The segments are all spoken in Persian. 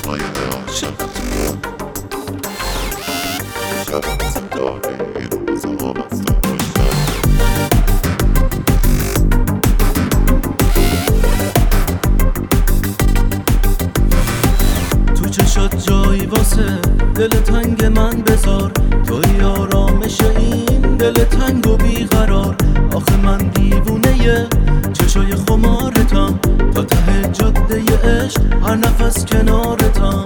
چشمای عاشقت شبم ستاره روزام از تو روشن تو چشات جایی واسه دل تنگ من بذار، توی آرامش این دل تنگ و بیقرار. آخه من دیوونه چشای خمارتم، تا ته جاده عشق هر نفس کنارتم.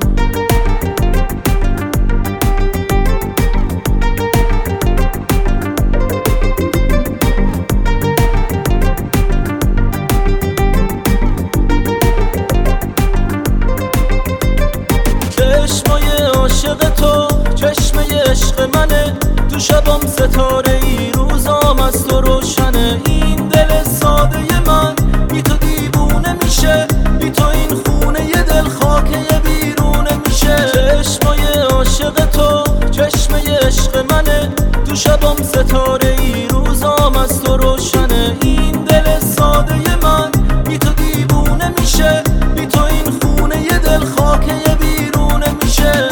چشمای عاشق تو چشمه عشق منه، تو شبام ستاره ای روزام از تو روشنه. این دل ساده من بی تو دیوونه میشه، بی تو این خونه ی دل خاکه بیرونه میشه. چشمای عاشق تو چشمه عشق منه، تو شبام ستاره ای روزام از تو روشنه. این دل ساده من بی تو دیوونه میشه، بی تو این خونه ی دل خاکه بیرونه میشه.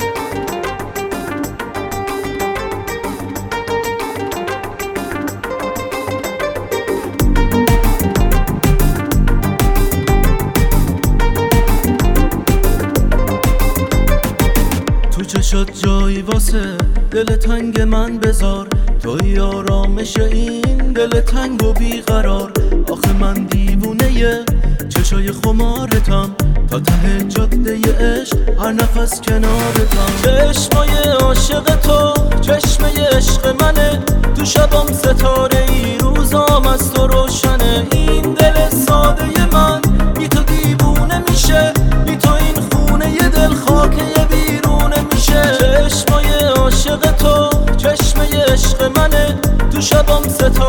تو چشات جایی واسه دل تنگ من بذار، توی آرامش این دل تنگ و بیقرار. آخه من دیوونه چشای خمارتم، تا ته جاده عشق هر نفس کنارتم. چشمای عاشق تو چشمه عشق منه، تو شبام ستاره ای روزام از تو روشنه. این دل ساده من بی تو دیوونه میشه، بی تو این خونه ی دل خاکه بیرونه میشه. چشمای عاشق تو چشمه عشق منه، تو شبام ستاره